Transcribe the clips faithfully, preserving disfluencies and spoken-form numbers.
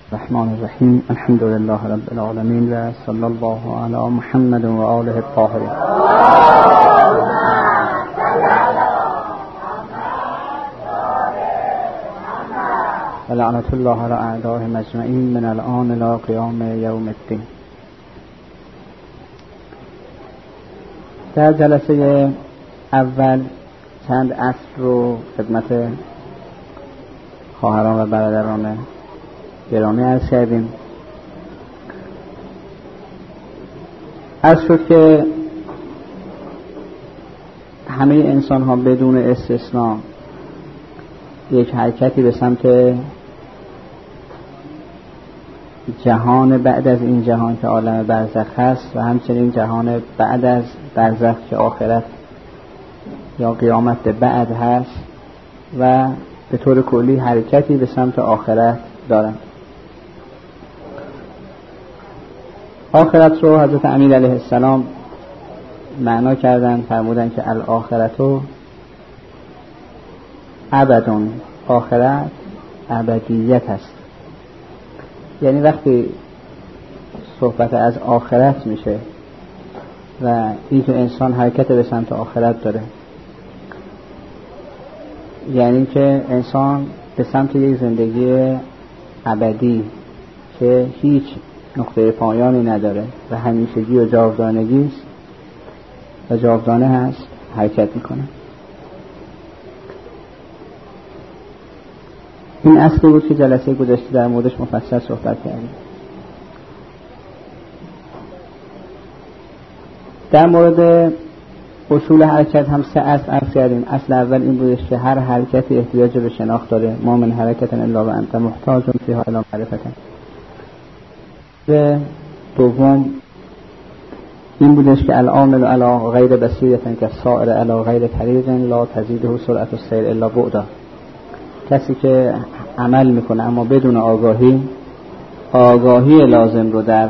الرحمن الرحیم. الحمد لله رب العالمین و صلی الله علی محمد و آله الطاهرین. و لعنت الله علی اعدائهم اجمعین من الآن الی قیام یوم الدین. در جلسه اول چند اصل رو خدمت خواهران و برادران گرامی عرض کردیم. عرض شد که همه انسان ها بدون استثناء یک حرکتی به سمت جهان بعد از این جهان که عالم برزخ هست و همچنین جهان بعد از برزخ که آخرت یا قیامت بعد هست و به طور کلی حرکتی به سمت آخرت دارند. آخرت رو حضرت امیر علیه السلام معنا کردن، فرمودن که الاخرتو ابدون، آخرت ابدیت هست. یعنی وقتی صحبت از آخرت میشه و این که انسان حرکت به سمت آخرت داره، یعنی که انسان به سمت یک زندگی ابدی که هیچ نقطه پایانی نداره و همیشگی و جاودانگی است و جاودانه هست حرکت میکنه. این اصلی بود که جلسه گذشته در موردش مفصل صحبت کردیم. در مورد اصول حرکت هم سه اصل عرض کردیم. اصل اول این بودش که هر حرکتی احتیاج به شناخت داره. ما من حرکت الا و انت محتاج فیها الی معرفت. و دوم این بودش که العامل علی غیر بصیرة کالسائر علی غیر طریق لا تزیده سرعة السیر الا بعدا. کسی که عمل میکنه اما بدون آگاهی، آگاهی لازم رو در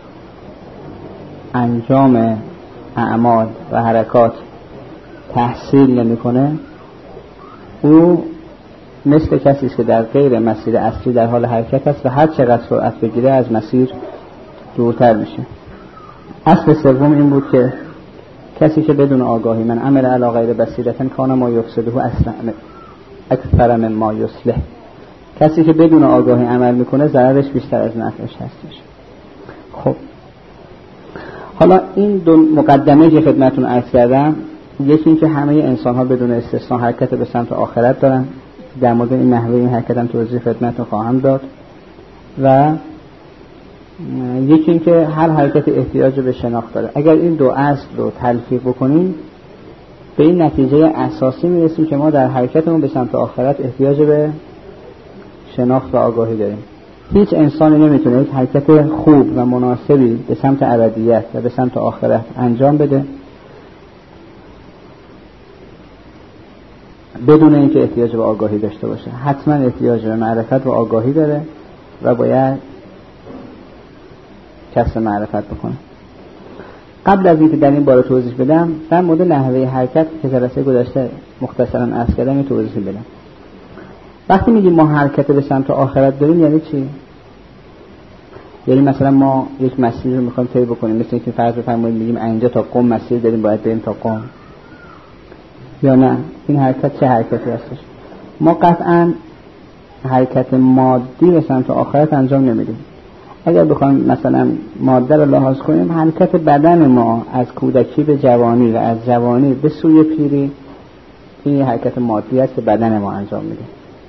انجام اعمال و حرکات تحصیل نمیکنه، او مثل کسی است که در غیر مسیر اصلی در حال حرکت است و هر چقدر سرعت بگیره از مسیر دورتر میشه. اصل سوم این بود که کسی که بدون آگاهی من عمل علی غیر بصیرة کان ما یفسده اصلا اکثر من ما یصلح، کسی که بدون آگاهی عمل میکنه ضررش بیشتر از نفعش هستش. خب حالا این دو مقدمه که خدمتتون عرض کردم، یکی این که همه انسان ها بدون استثناء حرکت به سمت آخرت دارن. در مورد این نحوه این حرکت هم توضیح خدمتتون خواهم داد. و یکی این که هر حرکت احتیاج به شناخت داره. اگر این دو اصل رو تلفیق بکنیم به این نتیجه اساسی میرسیم که ما در حرکتمون به سمت آخرت احتیاج به شناخت و آگاهی داریم. هیچ انسانی نمیتونه یک حرکت خوب و مناسبی به سمت ابدیت و به سمت آخرت انجام بده بدون اینکه احتیاج به آگاهی داشته باشه. حتما احتیاج به معرفت و آگاهی داره و باید کسب معرفت بکنه. قبل از اینکه در این باره توضیح بدم، در مورد نحوه حرکت که جلسه گذشته مختصرا عرض کردم توضیح بدم. وقتی میگیم ما حرکت به سمت آخرت داریم یعنی چی؟ یعنی مثلا ما یک مسیر رو میخوایم طی بکنیم، مثل اینکه فرض بفرمایید میگیم اینجا تا قم مسیر داریم باید بریم تا قم، یا نه این حرکت چه حرکتی هستش؟ ما قطعا حرکت مادی به سمت آخرت انجام نمیدیم. اگر بخوایم مثلا ماده رو لحاظ کنیم، حرکت بدن ما از کودکی به جوانی و از جوانی به سوی پیری، این حرکت مادی است که بدن ما انجام میده.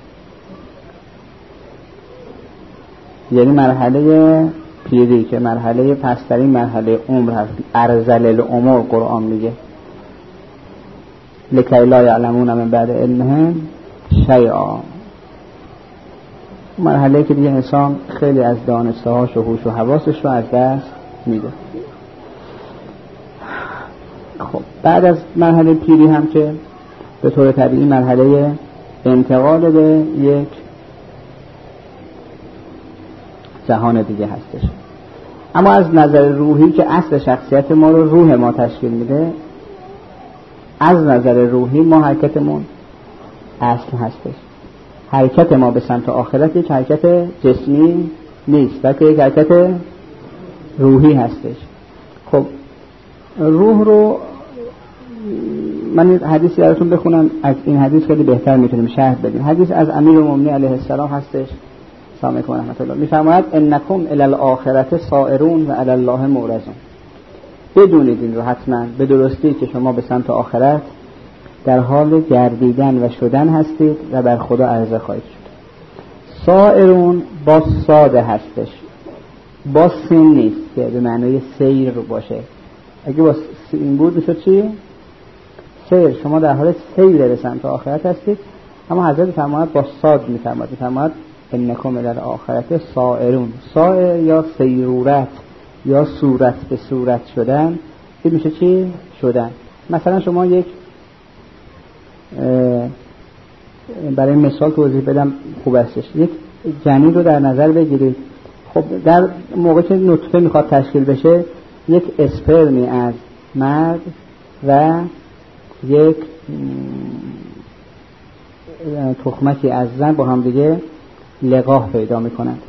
یعنی مرحله پیری که مرحله پسترین مرحله عمر هست، ارذل العمر قرآن میگه لکی لا یعلمون من بعد علمهم شیئا. مرحله که دیگه انسان خیلی از دانسته هاش و هوش و حواسش رو از دست میده. خب بعد از مرحله پیری هم که به طور طبیعی مرحله انتقال به یک جهان دیگه هستش. اما از نظر روحی که اصل شخصیت ما رو روح ما تشکیل میده، از نظر روحی ما حرکتمون اصل هستش. حرکت ما به سمت آخرت یک حرکت جسمی نیست، بلکه یک حرکت روحی هستش. خب روح رو من این حدیثی براتون بخونم، از این حدیث خیلی بهتر میتونیم شرح بدیم. حدیث از امیرالمومنین علیه السلام هستش. سلام علیکم و رحمت الله. میفرماید انکم الی الاخرة سائرون و الی الله مورزون. بدونید این رو حتما به درستی که شما به سمت آخرت در حال گردیدن و شدن هستید و بر خدا عرضه خواهید شد. سائرون با ساده هستش، با سین نیست که به معنای سیر باشه. اگه با سین بود میشد چی؟ سیر. شما در حال سیر به سمت آخرت هستید. اما حضرت فرماید با ساد میفرماید، میفرماید انکم الی الاخرة سائرون. سائر یا سیرورت یا صورت به صورت شدن، این میشه چی؟ شدن. مثلا شما یک برای مثال توضیح بدم خوب استش، یک جنین رو در نظر بگیرید. خب در موقع که نطفه میخواد تشکیل بشه، یک اسپرمی از مرد و یک تخمکی از زن با هم دیگه لقاح پیدا میکنند.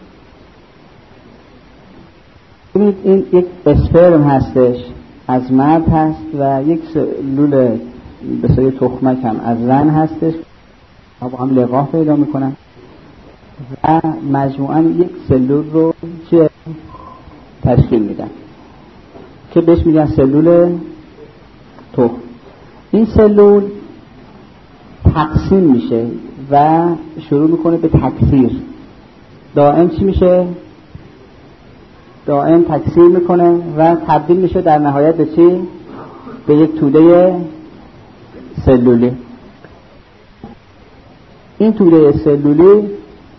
این یک اسپرم هستش از مرد هست و یک سلول به صورت تخمک هم از زن هستش، با هم لقاح پیدا میکنن و مجموعاً یک سلول رو چه تشکیل میدن که بهش میگن سلول تخم. این سلول تقسیم میشه و شروع میکنه به تکثیر. دائم چی میشه؟ دائم تکثیر میکنه و تبدیل میشه در نهایت به چی؟ به یک توده سلولی. این توده سلولی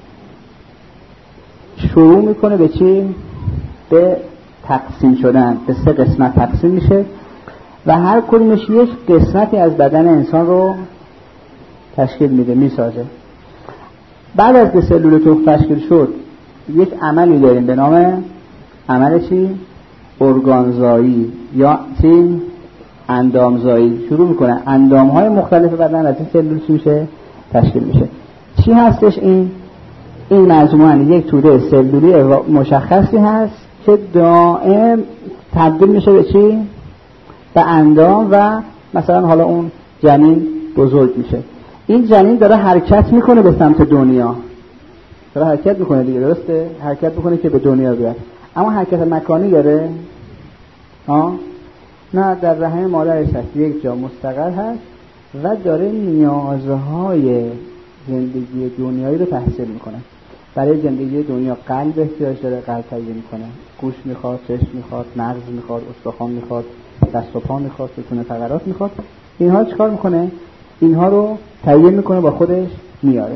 شروع میکنه به چی؟ به تقسیم شدن. به سه قسمت تقسیم میشه و هر کدومش یک قسمتی از بدن انسان رو تشکیل میده، میسازه. بعد از که سلول تخم تشکیل شد، یک عملی داریم به نام عمل چی؟ ارگانزایی یا چی؟ اندامزایی. شروع میکنه اندامهای مختلف بدن از این سلول چی میشه؟ تشکیل میشه. چی هستش این؟ این مجموعاً یک توده سلولی مشخصی هست که دائم تبدیل میشه به چی؟ به اندام و مثلا حالا اون جنین بزرگ میشه. این جنین داره حرکت میکنه به سمت دنیا، داره حرکت میکنه دیگه، درسته؟ حرکت میکنه که به دنیا بیاد. اما حرکت مکانی داره؟ ها؟ نه، در رحم مادرش هست، یک جا مستقر هست و داره نیازهای زندگی دنیایی رو تحصیل میکنه. برای زندگی دنیا قلب احتیاج داره، قلب تهیه میکنه. گوش میخواد، چشم میخواد، مغز میخواد، استخوان میخواد، دست و پا میخواد، ستون فقرات میخواد. اینها چیکار میکنه؟ اینها رو تهیه میکنه، با خودش میاره.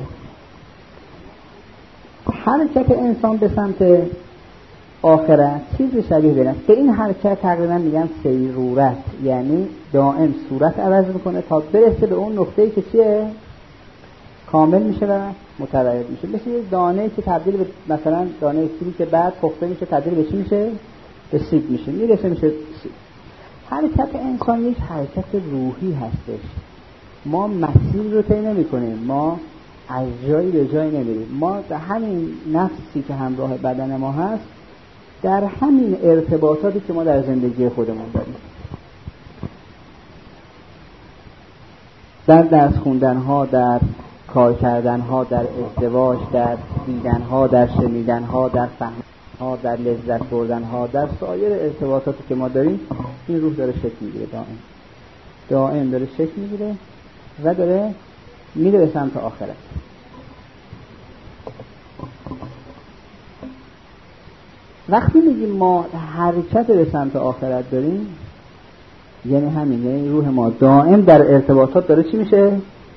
حرکت انسان به سمت آخرت چیز شبیه به به این حرکت تقریبا میگن سیرورت، یعنی دائم صورت عوض میکنه تا برسه به اون نقطه‌ای که چیه؟ کامل میشه و متولد میشه. مثل یک دانه‌ای که تبدیل به مثلا دانه سیبی که بعد پخته میشه تبدیل به چی میشه؟ به سیب میشه، میرسه میشه سیب. حرکت انسان یک حرکت روحی هستش. ما مسیر رو طی نمی‌کنیم، ما از جایی به جایی نمیریم. ما در همین نفسی که همراه بدن ما هست، در همین ارتباطاتی که ما در زندگی خودمون داریم، در درس خوندن ها، در کار کردن ها، در ازدواج، در دیدن ها، در شنیدن ها، در فهم ها، در لذت بردن ها، در سایر ارتباطاتی که ما داریم، این روح داره شکل میگیره، دائم دائم داره شکل میگیره و داره میره به سمت آخرت. وقتی میگیم ما حرکت به سمت آخرت داریم، یعنی همین، یعنی روح ما دائم در ارتباطات داره چی میشه؟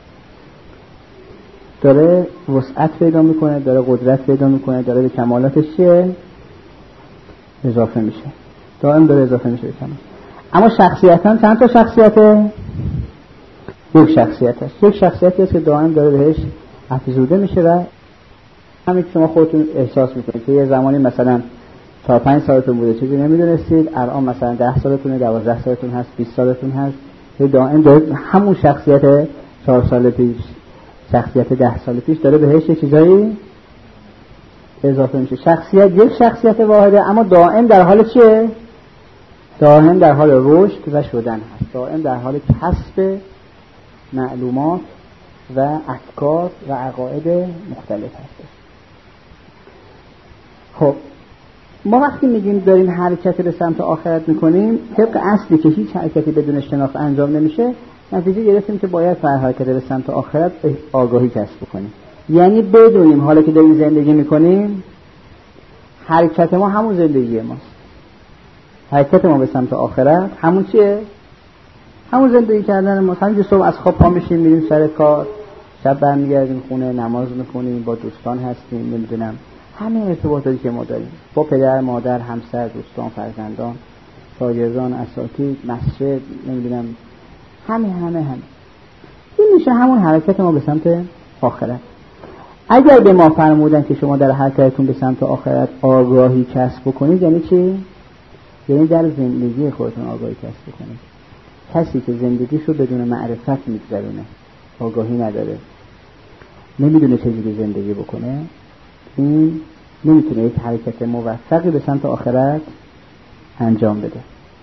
داره وسعت پیدا میکنه، داره قدرت پیدا میکنه، داره به کمالاتش چیه؟ اضافه میشه، دائم داره اضافه میشه به کمال. اما شخصیتاً چند تا شخصیته؟ یک شخصیت هست. یک شخصیتی هست که دائم داره بهش افزوده میشه و همین که شما خودتون احساس میکنید که یه زمانی مثلا چهار پنج سالتون بوده چیزی نمیدونستید، الان مثلا ده سالتونه، دوازده سالتون هست، بیست سالتون هست، دائم داره همون شخصیت چهار سال پیش، شخصیت ده سال پیش داره بهش یه چیزایی اضافه میشه. شخصیت یک شخصیت واحده، اما دائم در حال چیه؟ دائم در حال رشد و شدن هست، دائم در حال کسب معلومات و افکار و عقاید مختلف هست. خب ما وقتی میگیم داریم حرکت به سمت آخرت میکنیم، طبق اصلی که هیچ حرکتی بدون شناخت انجام نمیشه، نتیجه گرفتیم که باید در حرکت به سمت آخرت آگاهی کسب کنیم. یعنی بدونیم حالا که داریم زندگی میکنیم، حرکت ما همون زندگی ماست. حرکت ما به سمت آخرت همون چیه؟ همون زندگی کردن ما. همین صبح از خواب پا میشیم میریم سر کار، شب برمیگردیم خونه، نماز میخونیم، با دوستان هستیم، نمیدونم همه ارتباطاتی که ما داریم با پدر، مادر، همسر، دوستان، فرزندان، شاگردان، اساتید، مسجد، نمیدونم همه همه همه این میشه همون حرکت ما به سمت آخرت. اگر به ما فرمودن که شما در حرکتتون به سمت آخرت آگاهی کسب بکنید، یعنی چی؟ یعنی در زندگی خودتون آگاهی کسب بکنید. کسی که زندگیشو بدون معرفت میگذرونه، آگاهی نداره، نمیدونه چجوری زندگی بکنه، این نمیتونه یک حرکت موفقی به سمت آخرت انجام بده.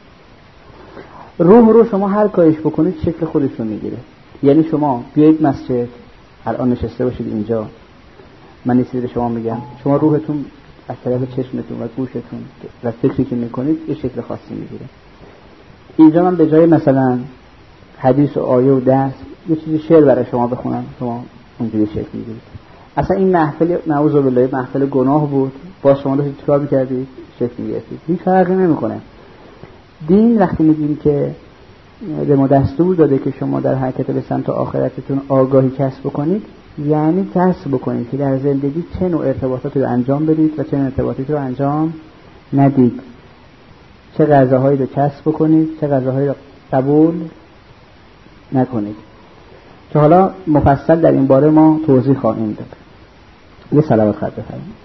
روح رو شما هر کاریش بکنید شکل خودش رو میگیره. یعنی شما بیایید مسجد، الان نشسته باشید اینجا، من یه چیزی به شما میگم، شما روحتون از طرف چشمتون و گوشتون و فکری که میکنید یه شکل خاصی میگیره. اینجا من به جای مثلا حدیث و آیه و درس یه چیزی شعر برای شما بخونم، شما اونجوری شکل میگیرید. اصلا این محفل نعوذ بالله محفل گناه بود، با شما داشتید چیکار میکردید؟ شکل میگرفتید. هیچ فرقی نمیکنه. دین وقتی میگیم که به ما دستور داده که شما در حرکت به سمت آخرتتون آگاهی کسب بکنید، یعنی کسب بکنید که در زندگی چه نوع ارتباطاتی رو انجام بدید و چه نوع ارتباطاتی رو انجام ندید، چه غذاهایی رو کسب بکنید، چه غذاهایی رو قبول نکنید، که حالا مفصل در این باره ما توضیح خواهیم داد. یه صلوات خط بفرمایید.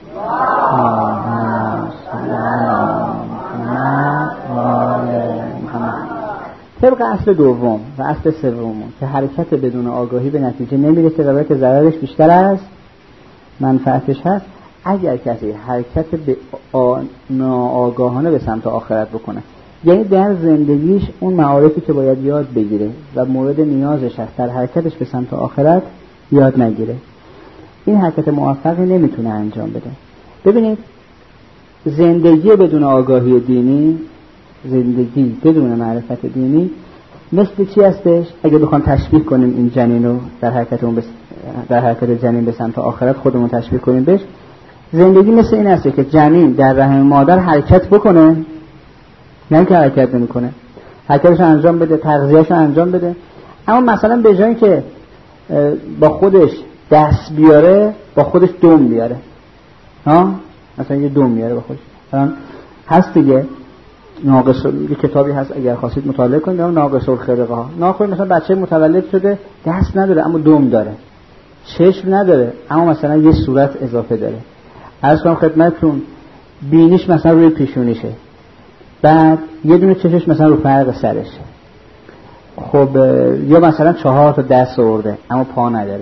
طبق اصل دوم و اصل سوم که حرکت بدون آگاهی به نتیجه نمیرسه و باید ضررش بیشتر از منفعتش هست. اگر کسی حرکت به ناآگاهانه به سمت آخرت بکنه، یعنی در زندگیش اون معارفی که باید یاد بگیره و مورد نیازش هست در حرکتش به سمت آخرت یاد نگیره، این حرکت موفقی نمیتونه انجام بده. ببینید زندگی بدون آگاهی دینی، زندگی بدون معرفت دینی مثل چی هستش؟ اگه بخوام تشبیه کنیم این جنین رو در حرکت اون بس... در حرکت جنین به سمت آخرت خودمون تشبیه کنیم بهش، زندگی مثل این هست که جنین در رحم مادر حرکت بکنه، نه که حرکت نمیکنه، حرکتش انجام بده، تغذیه‌اش انجام بده، اما مثلا به جای که با خودش دست بیاره با خودش دم بیاره، ها مثلا یه دم میاره با خودش. مثلا هست دیگه ناقص، یه کتابی هست اگر خواستید مطالعه کنید، ناقص الخلقه ها. ناخوی مثلا بچه متولد شده دست نداره اما دم داره، چشم نداره اما مثلا یه صورت اضافه داره. عرض کنم خدمتتون بینیش مثلا روی پیشونیشه، بعد یه دونه چشمش مثلا رو فرق سرشه. خب یا مثلا چهار تا دست آورده اما پا نداره.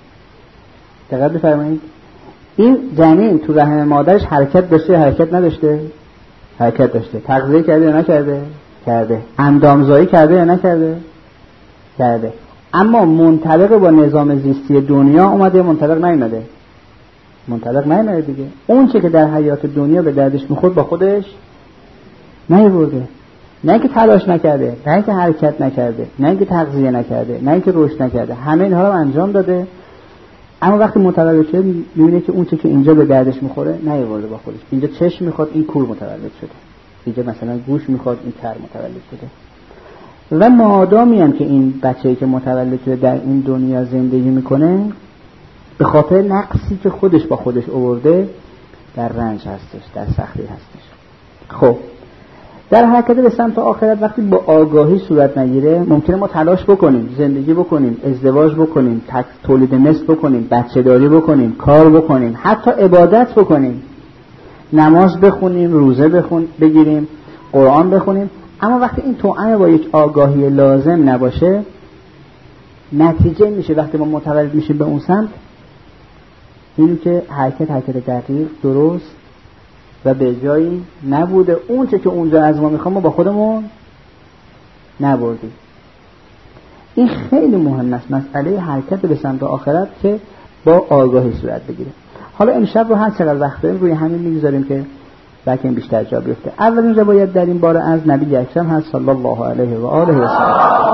دقت بفرمایید، این جنین تو رحم مادرش حرکت داشته، حرکت نداشته؟ حرکت داشته. تغذیه کرده یا نکرده؟ کرده. اندامزایی کرده یا نکرده؟ کرده. اما منطبق با نظام زیستی دنیا اومده منطبق نیومده؟ منطبق نیومده دیگه. اون چه که در حیات دنیا به دردش میخورد با خودش نیورده. نه اینکه تلاش نکرده، نه اینکه حرکت نکرده، نه اینکه تغذیه نکرده، نه اینکه رشد نکرده، همه اینها رو انجام داده، اما وقتی متولد شده میبینه که اون چه که اینجا به دردش میخوره نیورده با خودش. اینجا چشم میخواد این کور متولد شده، اینجا مثلا گوش میخواد این کر متولد شده. و مادامی هم که این بچه‌ای که متولد شده در این دنیا زندگی میکنه، به خاطر نقصی که خودش با خودش آورده در رنج هستش، در سختی هستش. خب در حرکت به سمت آخرت وقتی با آگاهی صورت نگیره، ممکنه ما تلاش بکنیم، زندگی بکنیم، ازدواج بکنیم، تولید نسل بکنیم، بچه داری بکنیم، کار بکنیم، حتی عبادت بکنیم، نماز بخونیم، روزه بخون بگیریم، قرآن بخونیم، اما وقتی این توأم با یک آگاهی لازم نباشه، نتیجه میشه وقتی ما متولد میشیم به اون سمت اینی که حرکت حرکت دقیق درست و به جایی نبوده، اون چه که اونجا از ما میخوام ما با خودمون نبردیم. این خیلی مهم است، مسئله حرکت به سمت آخرت که با آگاهی صورت بگیره. حالا امشب رو هر چقدر وقت داریم روی همین میگذاریم که بلکه این بیشتر جا بیفته. اولین روایت در این باره از نبی اکرم هست صلی الله علیه و آله و سلم.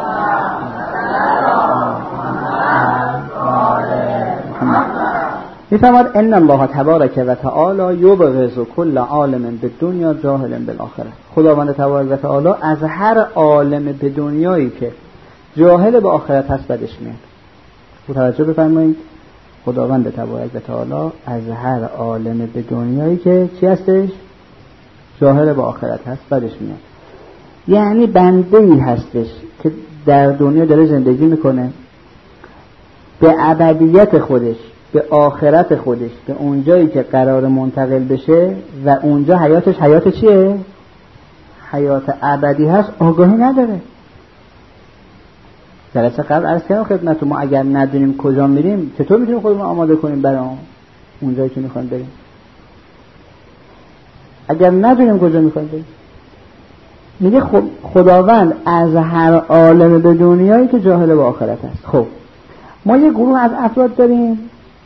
میفرماد ان الله تبارک و تعالی یبغض کل عالم بالدنیا جاهل بالآخره. خداوند تبارک و تعالی از هر عالم به دنیایی که جاهل به آخرت هست بدش میاد. توجه بفرمایید، خداوند تبارک و تعالی از هر عالم به دنیایی که چی هستش؟ جاهل به آخرت هست بدش میاد. یعنی بنده‌ای هستش که در دنیا داره زندگی میکنه، به ابدیت خودش، به آخرت خودش، به اونجایی که قرار منتقل بشه و اونجا حیاتش حیات چیه؟ حیات ابدی هست، آگاهی نداره. جلسه قبل عرض کردم خدمتتون، ما اگر ندونیم کجا میریم چطور میتونیم خودمون آماده کنیم برای اونجایی که میخوایم بریم؟ اگر ندونیم کجا میخوایم بریم، میگه خب خداوند از هر عالم به دنیایی که جاهل به آخرت است. خب ما یه گروه از افراد داریم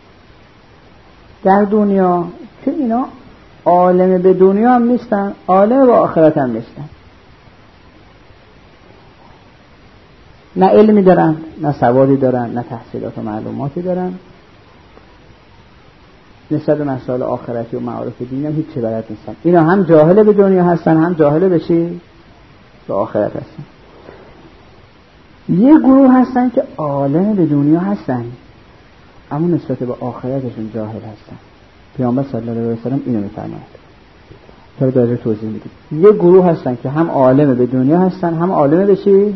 در دنیا که اینا عالم به دنیا هم نیستن، عالم به آخرت هم نیستن. نه علمی دارن، نه سوادی دارن، نه تحصیلات و معلوماتی دارن، نسبت به مسائل آخرتی و معارف دینی هم هیچ چی بلد نیستن. اینا هم جاهل به دنیا هستن، هم جاهل به چی؟ به آخرت هستن. یه گروه هستن که عالم به دنیا هستن اما نسبت به آخرتشون جاهل هستن. پیامبر صلی الله علیه و سلم اینو میفرماید. تا داره توضیح میدید. یه گروه هستن که هم عالم به دنیا هستن، هم عالم به چی؟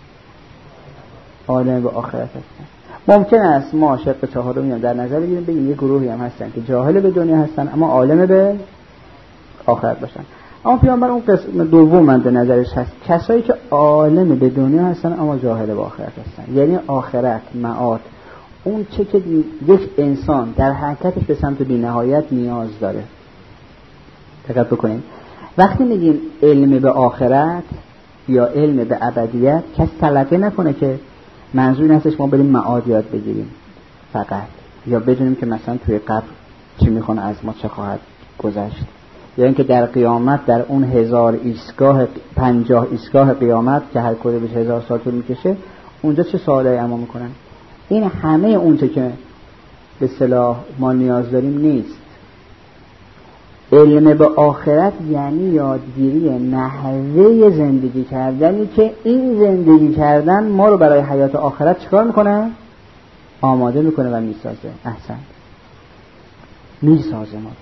عالم به آخرت هستن. ممکن است ما شق چهارمی هم در نظر بگیریم، بگیم یه گروهی هم هستن که جاهل به دنیا هستن اما عالم به آخرت باشن. اما پیامبر اون قسم دوم من به نظرش هست، کسایی که عالم به دنیا هستن اما جاهل به آخرت هستن. یعنی آخرت، معاد، اون چه که یک انسان در حرکتش به سمت بی‌نهایت نیاز داره. دقت بکنید وقتی میگیم علم به آخرت یا علم به ابدیت، کسی تلقی نکنه که منظور این هستش ما بریم معاد یاد بگیریم فقط، یا بدونیم که مثلا توی قبر چی میخونه از ما، چه خواهد گذشت، یا اینکه در قیامت در اون هزار ایستگاه پنجاه ایستگاه قیامت که هر کدوم بهش هزار سال طول میکشه اونجا چه سوالایی اما میکنن. این همه اونچه که به اصطلاح ما نیاز داریم نیست. علم به آخرت یعنی یادگیری نحوه زندگی کردنی که این زندگی کردن ما رو برای حیات آخرت چیکار میکنه؟ آماده میکنه و میسازه. احسن، میسازه ما.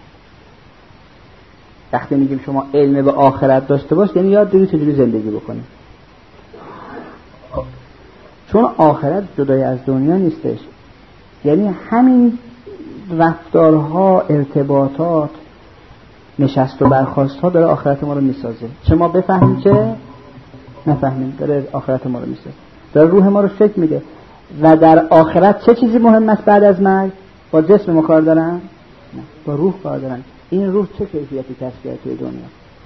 وقتی میگیم شما علم به آخرت داشته باش یعنی یاد بگیری چجوری زندگی بکنی، چون آخرت جدای از دنیا نیستش. یعنی همین رفتارها، ارتباطات، نشست و برخاست ها داره آخرت ما رو میسازه. چه ما بفهمیم چه نفهمیم، داره آخرت ما رو میسازه، داره روح ما رو شکل میده. و در آخرت چه چیزی مهم است بعد از مرگ؟ با جسم ما کار دارن؟ نه، با روح کار دارن. این روح چه کیفیتی کسب کرده توی دنیا؟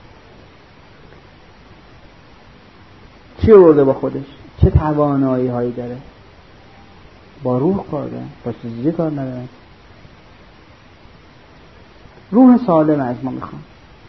چی آورده با خودش؟ چه توانایی هایی داره؟ با روح کار دارن، با چیزی کار ندارن. روح سالم از ما میخوان.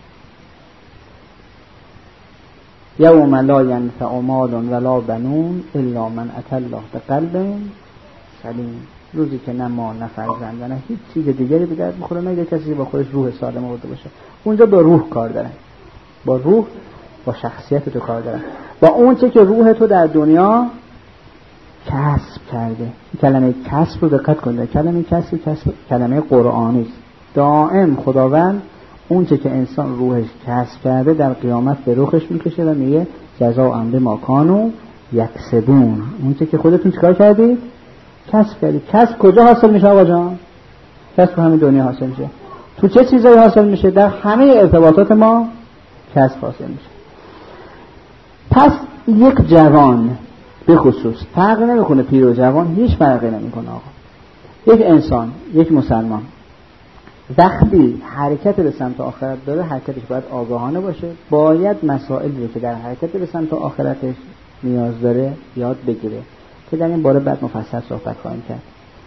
یوم لا ینفع مال ولا بنون الا من اتى الله بقلب سلیم. روزی که نه مال نه فرزند نه هیچ چیز دیگری به درد میخوره مگر کسی با خودش روح سالم آورده باشه. اونجا با روح کار دارن، با روح، با شخصیت تو کار دارن، با اون چه که روح تو در دنیا کسب کرده. کلمه کسب رو دقت کنید، کلمه کسب کسب کلمه قرآنی است. دائم خداوند اون چه که انسان روحش کسب کرده در قیامت به روحش میکشه و میگه جزاء بما کانوا یکسبون. اون چه که خودتون چیکار کردید؟ کسب کردید. کسب کجا حاصل میشه آقا جان؟ کسب همین دنیا حاصل میشه. تو چه چیزایی حاصل میشه؟ در همه ارتباطات ما کسب حاصل میشه. پس یک جوان به خصوص فرق نمیکنه، پیر و جوان هیچ فرقی نمیکنه آقا. یک انسان، یک مسلمان وقتی حرکت به سمت آخرت داره، حرکتش باید آگاهانه باشه، باید مسائلی که در حرکت به سمت آخرتش نیاز داره یاد بگیره که در این باره بعد مفصل صحبت خواهیم کرد.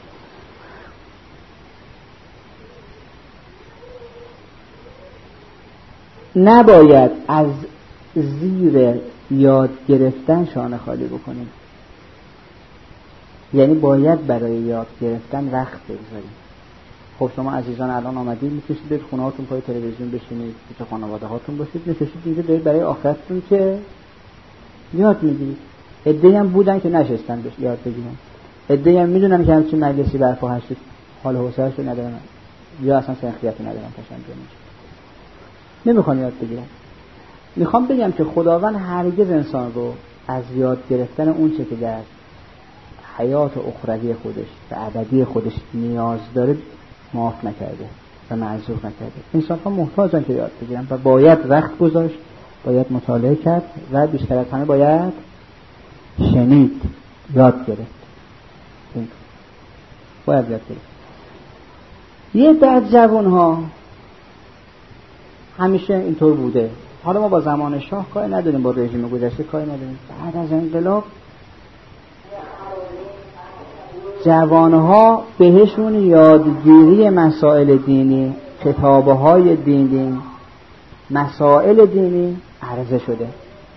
نباید از زیر یاد گرفتن شانه خالی بکنیم، یعنی باید برای یاد گرفتن وقت بگذاریم. خب شما عزیزان الان آمدید می‌کشید برید خونه هاتون پای تلویزیون بشینید، پیش خانواده هاتون باشید، نشستید اینجا دارید برای آخرتتون که یاد میگیرید. عده‌ای هم بودن که نشستن بهش یاد بگیرن، عده‌ای هم میدونن که همچین مجلسی برپا هست حال حوصله‌اش رو ندارن یا اصلا سنخیت ندارن تشنج نمیشه، نمیخوان یاد بگیرن. میخوام بگم که خداوند هرگز انسان رو از یاد گرفتن اون چه که در حیات اخروی خودش و ابدی خودش نیاز داره معاف نکرده و معذور نکرده. انسان ها محتاجن که یاد بگیرن و باید وقت گذاشت، باید مطالعه کرد و بیشتر از همه باید شنید، یاد گرفت. باید یاد گرفت. یه در جوان ها همیشه اینطور بوده. حالا ما با زمان شاه کاری نداریم، با رژیم گذشته کاری نداریم. بعد از انقلاب جوانها بهشون یادگیری مسائل دینی، کتابهای دینی، مسائل دینی عرضه شده.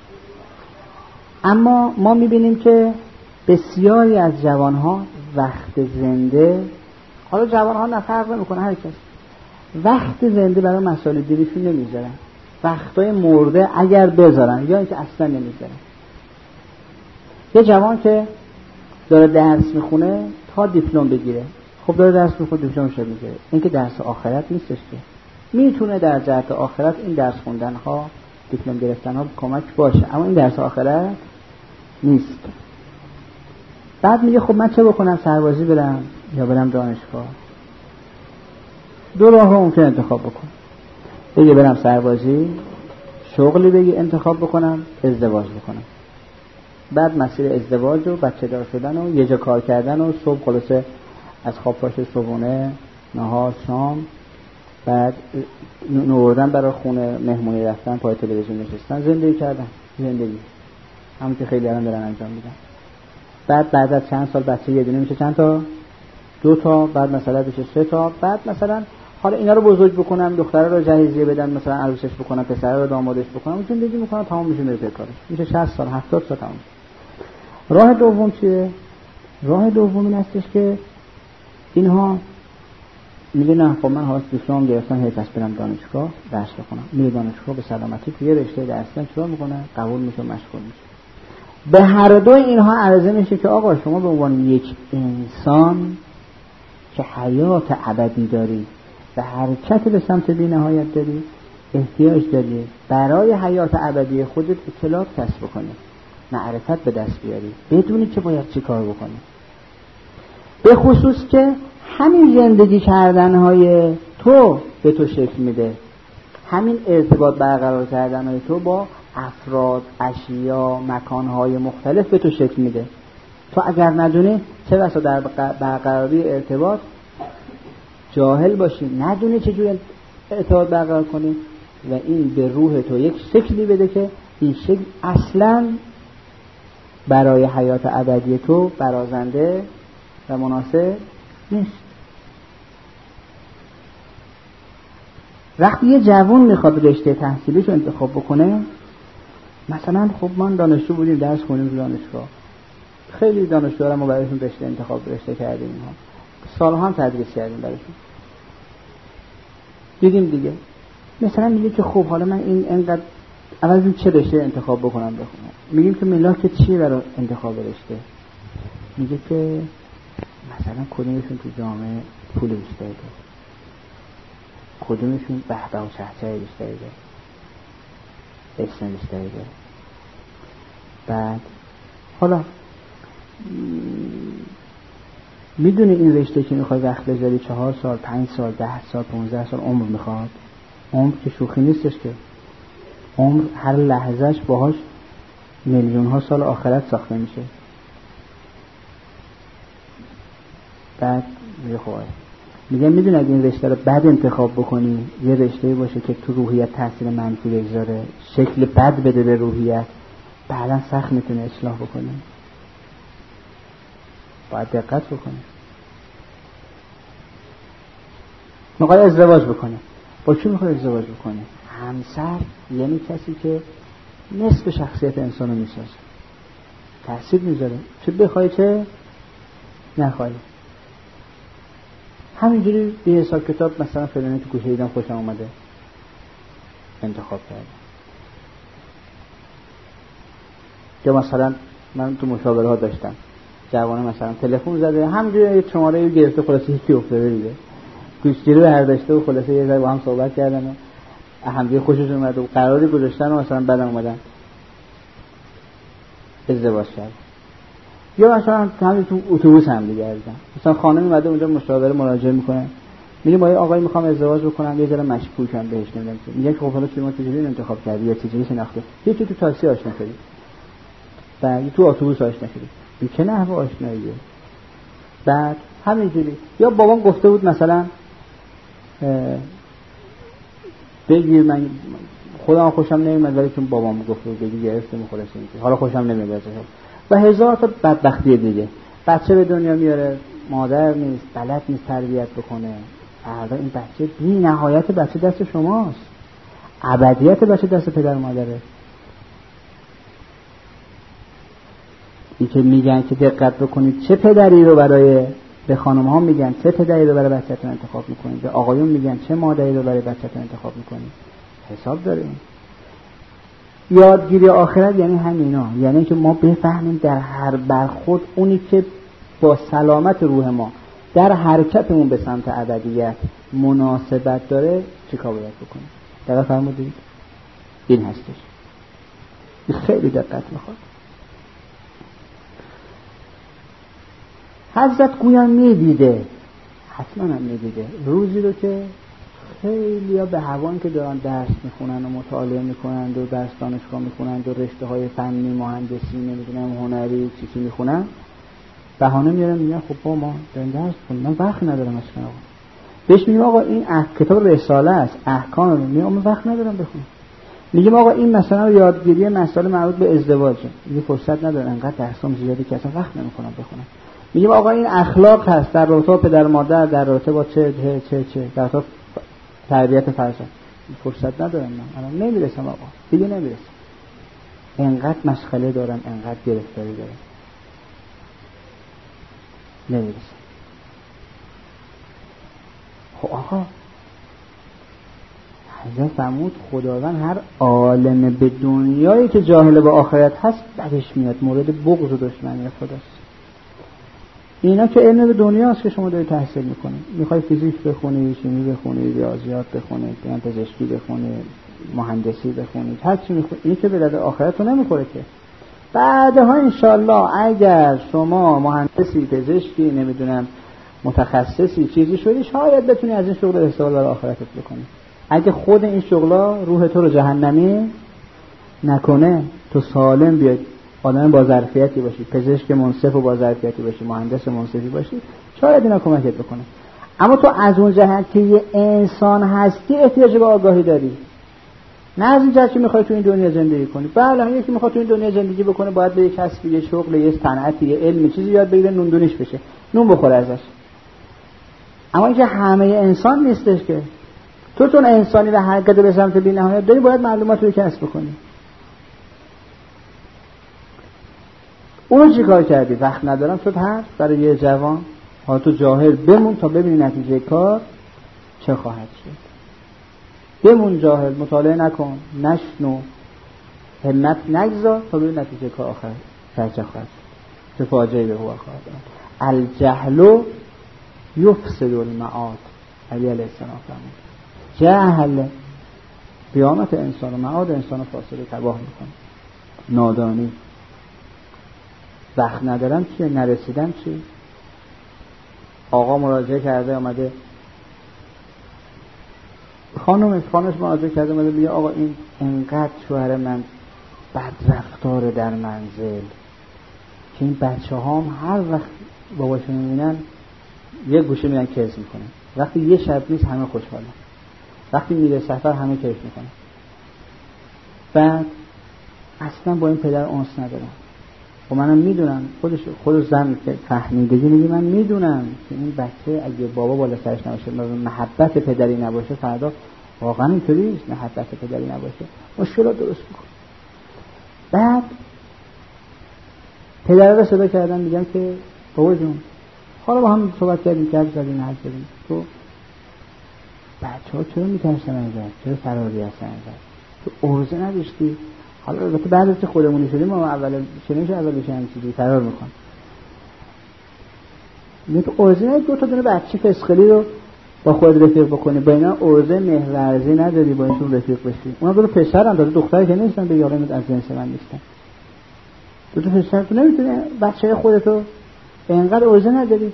اما ما میبینیم که بسیاری از جوانها وقت زنده، حالا جوانها نفرق نمیکنه هر کس، وقت زنده برای مسائل دینیشون نمیذارن. وقتای مرده اگر بذارن یا اینکه اصلا نمیذارن. یه جوان که داره درس میخونه تا دیپلم بگیره، خب داره درس میخونه دیپلمش رو میگیره، این که درس آخرت نیستش که. میتونه در جهت آخرت این درس خوندن ها، دیپلم گرفتن ها کمک باشه، اما این درس آخرت نیست. بعد میگه خب من چه بکنم، سربازی برم یا برم دانشگاه؟ دو راه رو ممکن انتخاب بکن. بگه برم سربازی، شغلی بگی انتخاب بکنم، ازدواج بکنم. بعد مسیر ازدواج و بچه دار شدن و یه جا کار کردن و صبح خلاصه از خواب پاش صبحونه، نهار، شام، بعد نوردن برای خونه مهمونی رفتن، پای تلویزیون نشستن، زندگی کردن. زندگی همون که خیلی الان دارن انجام میدن. بعد بعد از چند سال بچه یه دونه میشه چند تا؟ دو تا، بعد مثلا بشه سه تا، بعد مثلا حالا اینا رو بزرگ بکنم، دختره رو جهیزیه بدن، مثلا عروسش بکنم، پسره رو دامادش بکنم، زندگی میکنم، تمام میشه میره کارش، میشه شصت سال هفتاد سال تمام. راه دوم چیه؟ راه دوم این هستش که اینها میگه نه خب من حالا دیپلم گرفتم، هی پس برم دانشگاه درس بخونم. میره دانشگاه به سلامتی توی رشته درس چیکار میکنه؟ قبول میشه، مشغول میشه. به هر دو اینها عرضه میشه که آقا شما به عنوان یک انسان که حیات ابدی داری و حرکت به سمت بی‌نهایت داری، احتیاج داری برای حیات ابدی خودت اطلاعات کسب بکنی، معرفت به دست بیاری، بدونی که باید چی کار بکنی. به خصوص که همین زندگی کردنهای تو به تو شکل میده، همین ارتباط برقرار کردنهای تو با افراد، اشیا، مکانهای مختلف به تو شکل میده. تو اگر ندونی چه بسا در برقراری ارتباط جاهل باشی، ندونی چجور ارتباط برقرار کنی و این به روح تو یک شکلی بده که این شکل اصلاً برای حیات ابدی تو برازنده و مناسب نیست. وقتی یه جوان میخواد رشته تحصیلیشو انتخاب بکنه، مثلا خب من دانشجو بودیم درس خوندیم دانشگاه، خیلی دانشجوها ما برایشون رشته انتخاب رشته کردیم، اینها سالها هم تدریس کردیم برایشون، دیدیم دیگه. مثلا میگه که خب حالا من این انقدر اول این چه رشته انتخاب بکنم بخونم، میگیم که ملاک چیه برای انتخاب رشته؟ میگه که مثلا کدومشون تو جامعه پول بیشتری داره، کدومشون بهبه و چهچه بیشتری داره، اسم بیشتری داره. بعد حالا میدونی این رشته که میخوای وقت بذاری چهار سال، پنج سال، ده سال، پونزده سال عمر میخواد. عمر که شوخی نیستش که، عمر هر لحظهش باهاش میلیون ها سال آخرت ساخته میشه. بعد خیلی خوبه. میگم میدونی اگه این رشته رو بد انتخاب بکنی، یه رشته باشه که تو روحیت تاثیر منفی بگذاره، شکل بد بده به روحیت، بعداً سخت میتونه اصلاح بکنه. باید دقت بکنه. میخوای ازدواج بکنه، با کی میخوای ازدواج بکنه؟ همسر یعنی کسی که نصف شخصیت انسانو میسازه، تأثیر میذاره، چه بخوای چه نخوای. همینجوری به حساب کتاب مثلا فلانی تو کوچه دیدم خوشم اومده انتخاب کردم. یا مثلا من تو مشاوره ها داشتم جوانه مثلا تلفن زده همینجوری یه شماره گرفته خلاصه یکی افتاده دیگه گوشی رو برداشته و خلاصه یه ذره با هم صحبت کردن و همدیگه خوششون اومد و قراری گذاشتن و مثلا بعدم اومدن ازدواج کرد. یا مثلا همین تو اتوبوس هم دیگه هستن، مثلا خانم اومده اونجا مشاوره مراجعه میکنه، میگه ما آقای میخوام ازدواج بکنم، یه ذره مشکوکم بهش، نمیدونم میگه خب حالا شما چجوری انتخاب کردی یا چجوری شناختی؟ یکی تو تاکسی آشنا شدی، بعد تو اتوبوس آشنا شدی، این چه نحوه آشناییه؟ بعد همینجوری. یا بابام گفته بود مثلا بگیر، من خودم خوشم نمیاد ولی چون بابام گفته بود بگیر گرفتم خلاص اینکه حالا خوشم نمیاد ازش. و هزار تا بدبختی دیگه. بچه به دنیا میاره، مادر نیست، بلد نیست تربیت بکنه. فردا این بچه بی نهایت بچه دست شماست، ابدیت بچه دست پدر مادره. این که میگن که دقت بکنید چه پدری رو برای، به خانم ها میگن چه پدری رو برای بچه‌تون انتخاب میکنید، به آقایون میگن چه مادری رو برای بچه‌تون انتخاب میکنید. حساب داره این. یادگیری آخرت یعنی همینا، یعنی که ما بفهمیم در هر برخورد اونی که با سلامت روح ما در حرکتمون به سمت ابدیت مناسبت داره چه کار باید بکنیم. دقیق فرمودید؟ این هستش. این خیلی دقت میخواد. حضرت گویا میدیده، حتما هم میدیده روزی رو که خیلی ها به هوان که دارن درس میخونن و مطالعه میکنن و درس دانشگاه میخونن و رشته های فنی مهندسی نمیدونم هنری چی چی میخونن، بهانه میارن میگن خب با ما داریم درس کنیم، من وقت ندارم اصلا. آقا بهش میگم آقا این اح... کتاب رساله است، احکام رو میگم من وقت ندارم بخونم. میگم آقا این مثلا یادگیری مسائل مربوط به ازدواجه، میگه فرصت ندارم انقدر درسام زیاده که اصلا وقت نمیکنم بخونم. میگم آقا این اخلاق هست در رابطه با پدر مادر، در رابطه با چه چه چه چه در رابطه تربیت فرزند، فرصت ندارم، من الان نمیرسم آقا، دیگه نمیرسم، انقدر مشغله دارم، انقدر گرفتاری دارم، نمیرسم. خب آقا حضرت فرمود خداوند هر عالم به دنیایی که جاهل به آخرت هست بعدش میاد مورد بغض و دشمنی خداست. اینا که علم به دنیاست که شما دارید تحصیل میکنید، میخوای فیزیک بخونی، شیمی بخونی، ریاضیات بخونی، پزشکی بخونی، مهندسی بخونید، هر چی میخونید، این که به درد آخرت رو نمیخوره که. بعدها انشالله اگر شما مهندسی، پزشکی، نمیدونم متخصصی چیزی شدی، شاید بتونی از این شغل استفاده برای آخرتت بکنی. اگه خود این شغلا روح تو رو جهنمی نکنه، تو سالم بیای، آدم با ظرفیتی باشی، پزشک منصف و با ظرفیتی باشی، مهندس منصفی باشی، شاید اینا کمکت بکنه. اما تو از اون جهت که یه انسان هستی احتیاج به آگاهی داری، نه از این جهت که میخوای تو این دنیا زندگی کنی. بله یکی میخواد تو این دنیا زندگی بکنه باید به یک کسبی، یه شغل، یه صنعتی، یه علمی چیزی یاد بگیره نوندونیش بشه، نون بخوره ازش. اما اینکه همه انسان نیستش که. تو چون انسانی و حرکت به سمت بی‌نهایت داری، باید معلومات رو کسب کنی. اون چی کار کردی؟ وقت ندارم شد حرف برای یه جوان. حالا تو جاهل بمون تا ببینی نتیجه کار چه خواهد شد. بمون جاهل، مطالعه نکن، نشنو، همت نگذار تا ببینی نتیجه کار آخر چه خواهد شد. چه فاجعه‌ای به هوا خواهد آمد. الجهل یفسد المعاد. علی علیه السلام فرمود جهل قیامت انسان و معاد انسان فاسد تباه میکنه. نادانی. وقت ندارم چیه؟ نرسیدم چی؟ آقا مراجعه کرده آمده، خانم خانش مراجعه کرده آمده میگه آقا این انقدر شوهر من بد رفتار در منزل که این بچه هام هر وقت باباشون میبینن یه گوشه میرن کیف میکنن، وقتی یه شب نیست همه خوشحالن، وقتی میره سفر همه کیف میکنن. بعد اصلا با این پدر انس ندارم. و منم میدونم خودش خود زن که فهمیدگی میگه من میدونم که این بچه اگه بابا بالا سرش نباشه، محبت پدری نباشه، فردا واقعا اینطوری نیست، محبت پدری نباشه مشکلات درست میکنه. بعد پدر رو صدا کردن میگم که بابا جون حالا با هم صحبت کردیم که حرف زدیم حرف زدیم تو بچه ها چرا میترسن ازت، چرا فراری هستن ازت، تو عرضه نداشتی؟ حالا البته بعد از که خودمونی شدیم ما اول چنینش اول بشه همین چیزی فرار میکن. میگه تو عرضه نداری دو تا دونه بچه فسخلی رو با خود رفیق بکنی، با اینا عرضه مهرورزی نداری با اینشون رفیق بشی. اونا دو تا پسرن، دو تا دختری که نیستن، به یارم از جنس من نیستن. دو تا پسر تو نمیتونی بچه خودتو اینقدر عرضه نداری.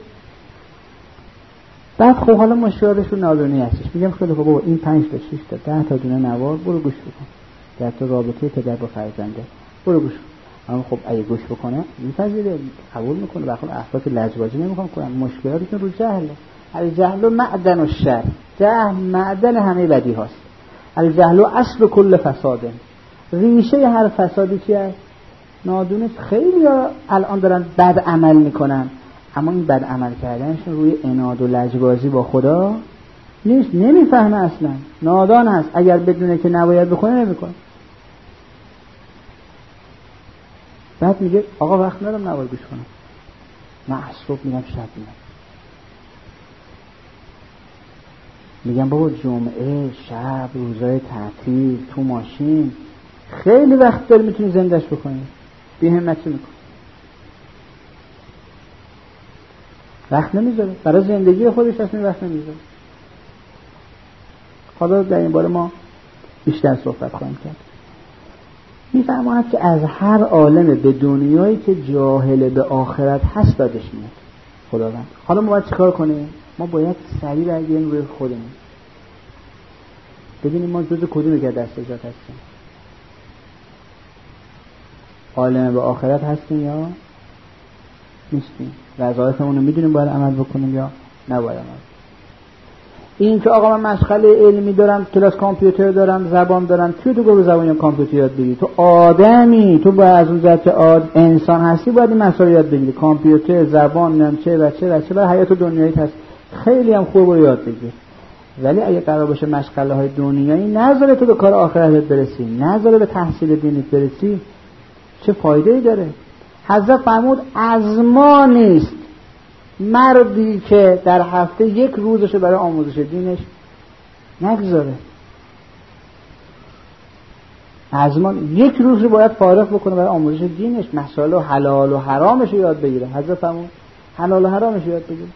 بعد خب حالا مشکلاتشون نادونی هستش. میگم خیلی خب بابا این پنج تا شش تا ده تا دونه نوار برو گوش بکن در تو رابطه پدر با فرزنده، برو گوش. اما خب اگه گوش بکنه میپذیره، قبول میکنه، بخاطر اخلاق لجبازی نمیخوام کنم. مشکلاتتون رو جهله. الجهل معدن الشر، جهل معدن همه بدی هاست. الجهل اصل کل فساد، ریشه هر فسادی چیه؟ نادونست. خیلی ها الان دارن بد عمل میکنن، اما این بد عمل کردنشون روی عناد و لجبازی با خدا نیست، نمیفهمه اصلا، نادان هست. اگر بدونه که نباید بکنه نمیکنه. بعد میگه آقا وقت ندارم نباید گوش کنم، من صبح میرم شب میرم. میگم بابا جمعه، شب، روزای تعطیل، تو ماشین خیلی وقت داری میتونی زندش بکنی، بی همتی میکنی، وقت نمیذاره برای زندگی خودش، اصلا وقت نمیذاره. حالا در این باره ما بیشتر صحبت خواهیم کرد. میفرماید که از هر عالم به دنیایی که جاهل به آخرت هست بدش میاد خداوند. حالا ما باید چیکار کنیم؟ ما باید سریع برگردیم روی خودمون، ببینیم ما جزء کدومی که دست ایجاد هستیم، عالم به آخرت هستیم یا نیستیم، وظایفمون رو میدونیم باید عمل بکنیم یا نباید عمل. این که آقا من مشغله علمی دارم، کلاس کامپیوتر دارم، زبان دارم، چی تو گفت زبان یا کامپیوتر یاد بگیری؟ تو آدمی، تو باید از اون ذات آد... انسان هستی باید این مسائل یاد بگیری. کامپیوتر، زبان، نم چه و چه و چه برای حیات دنیایی هست، خیلی هم خوبه یاد بگیر. ولی اگه قرار باشه مشغله های دنیایی نذاره تو به کار آخرتت برسی، نذاره به تحصیل دینیت برسی، چه فایده‌ای داره؟ حضرت فرمود از ما نیست مردی که در هفته یک روزش برای آموزش دینش نگذاره. از ما یک روز رو باید فارغ بکنه برای آموزش دینش، مسائل حلال و حرامش رو یاد بگیره. حضرت فرمود حلال و حرامش رو یاد بگیره.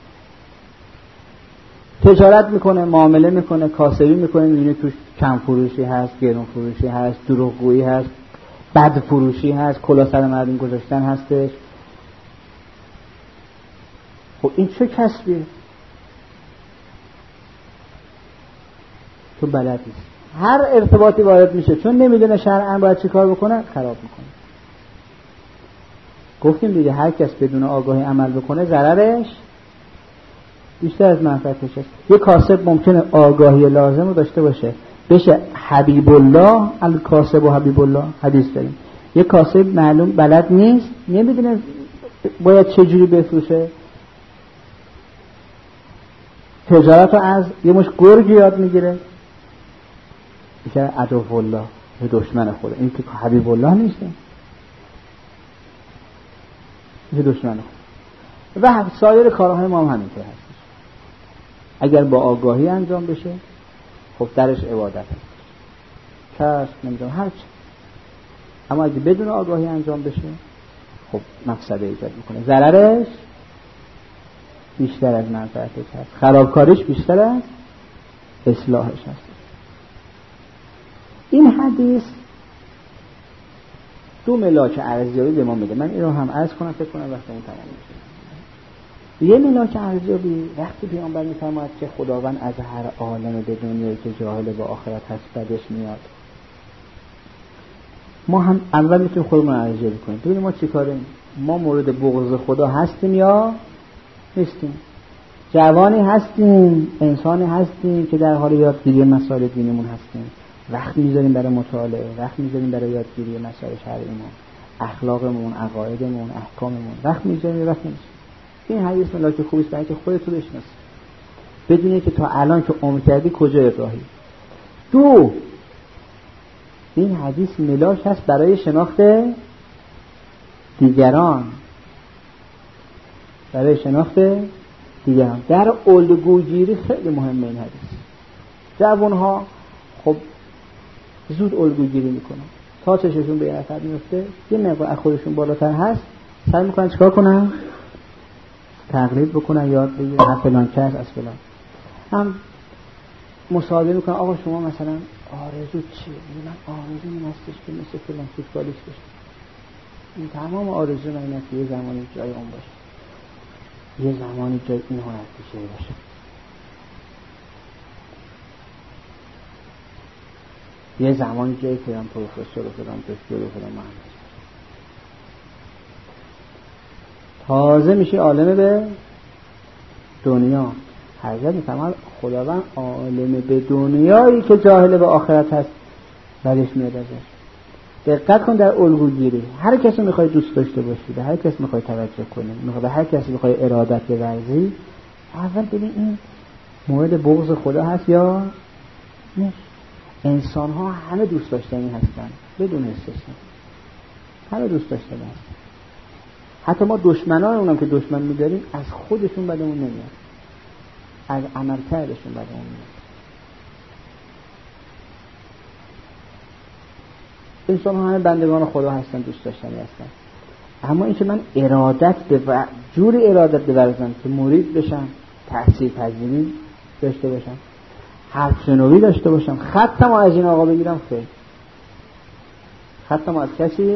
تجارت میکنه، معامله میکنه، کاسبی میکنه، میبینه توش کم فروشی هست، گرون فروشی هست، دروغگویی هست، بد فروشی هست، کلا سر مردم گذاشتن هستش. خب این چه کسبیه؟ تو بلد نیست. هر ارتباطی وارد میشه چون نمیدونه شرعاً باید چی کار بکنه خراب میکنه. گفتیم دیگه هر کس بدون آگاهی عمل بکنه ضررش بیشتر از منفعتش است. یه کاسب ممکنه آگاهی لازم رو داشته باشه، بشه حبیب الله، الکاسب و حبیب الله حدیث داریم. یه کاسب معلوم بلد نیست، نمیدونه باید چجوری بفروشه، تجارت رو از یه مش گرگ یاد میگیره، میشه عدو الله، دشمن خدا. این که حبیب الله نیست، میشه دشمن خدا. و سایر کارهای ما هم همینطور هست. اگر با آگاهی انجام بشه خب درش عبادت هست، کسب نمیدونم هر چی. اما اگه بدون آگاهی انجام بشه خب مفسده ایجاد میکنه، ضررش بیشتر از منفعتش هست، خرابکاریش بیشتر از اصلاحش هست. این حدیث دو ملاک ارزیابی به ما میده. من این رو هم عرض کنم فکر کنم وقتی اون تمام میشه. یه ملاک ارزیابی وقتی پیامبر میفرماید که خداوند از هر عالم به دنیایی که جاهل به آخرت هست بدش میاد، ما هم اول میتونیم خودمون ارزیابی کنیم ببینیم ما چی کاریم. ما مورد بغض خدا هستیم یا نیستیم؟ جوانی هستیم، انسانی هستیم که در حال یادگیری مسائل دینیمون هستیم، وقت میذاریم برای مطالعه، وقت میذاریم برای یادگیری مسائل شرعیمون، اخلاقمون، عقایدمون، احکاممون، وقت میذاریم، وقت نمیذاریم. این حدیث ملاک خوبی است برای که خودت رو بشناسی، بدونی که تا الان که عمر کردی کجای راهی. دو، این حدیث ملاک هست برای شناخت دیگران، برای شناخت دیگران در الگوگیری خیلی مهمه این حدیث. جوانها خب زود الگوگیری میکنن، تا چششون به یه نفر میفته یه مقدار از خودشون بالاتر هست، سعی میکنن چیکار کنن؟ تقلید بکنن، یاد بگیرن از فلان کس، از فلان. هم مصاحبه میکنن، آقا شما مثلا آرزو چیه؟ من آرزو این هستش که مثل فلان فوتبالیست بشه. این تمام آرزو من اینه که یه زمانی جای اون باشه، یه زمانی جای این هنرپیشه باشه. یه زمانی جای فلان پروفسور و فلان دکتر و فلان مهندس. تازه میشه عالم به دنیا. حضرت میفرماد خداوند عالم به دنیایی که جاهل به آخرت هست برش میاد ازش. دقت کن در الگوگیری، هر کسی میخوای دوست داشته باشی، به هر کسی میخوای توجه کنی، میخوای به هر کسی میخوای ارادت بورزی، اول ببین این مورد بغض خدا هست یا نه. انسان ها همه دوست داشتنی هستن بدون استثنا، همه دوست داشتنی هستن. حتی ما دشمنان اونم که دشمن میداریم از خودشون بدمون نمیاد، از عمل کردشون بدمون میاد. انسان ها همه بندگان خدا هستن، دوست داشتنی هستن. اما اینکه من ارادت به و... جوری ارادت بورزم که مرید بشم، تحصیل پذیری داشته باشم، حرف شنوی داشته باشم، خطم از این آقا بگیرم، خیر خطم از کسی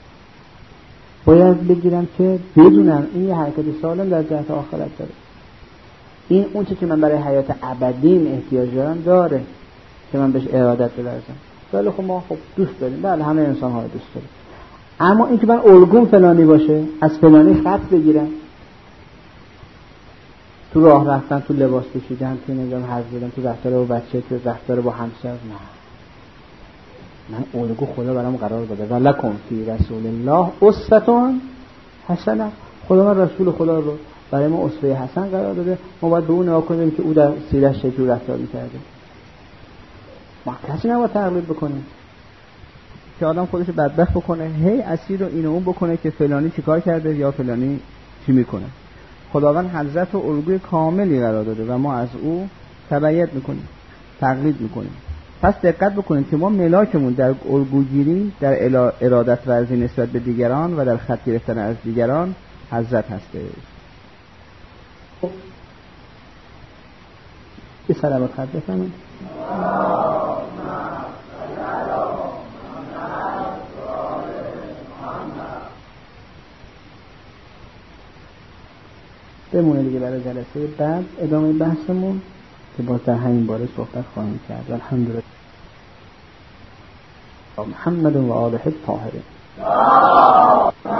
باید بگیرم که بدونم این یه حرکت سالم در جهت آخرت داره. این اون چه که من برای حیات ابدیم احتیاج دارم داره که من بهش ارادت بورزم. ولی خب ما خب دوست داریم، بله همه انسان ها رو دوست داریم، اما این که من الگوم فلانی باشه، از فلانی خط بگیرم، تو راه رفتن، تو لباس پوشیدن، تو نظام حرف زدن، تو رفتار با بچه، تو رفتار با همسر، نه، من الگو خدا برام قرار داده ولکم فی رسول الله اسوة حسنه. خدا من رسول خدا رو برای ما اسوه حسن قرار داده، ما باید به اون نگاه کنیم که او در سیرش چجور رفتار می‌کرده. ما کسی نباید تقلید بکنیم که آدم خودش بدبخت بکنه، هی اسیر و این و اون بکنه که فلانی چیکار کرده یا فلانی چی میکنه. خداوند حضرت و الگوی کاملی قرار داده و ما از او تبعیت میکنیم، تقلید میکنیم. پس دقت بکنید که ما ملاکمون در الگوگیری، در ارادت ورزی نسبت به دیگران و در خط گرفتن از دیگران حضرت هسته. یه صلوات خط بفرمایید. بمونه دیگه برای جلسه بعد ادامه بحثمون که باز در همین باره صحبت خواهیم کرد. الحمدلله. محمد و آله الطاهرین.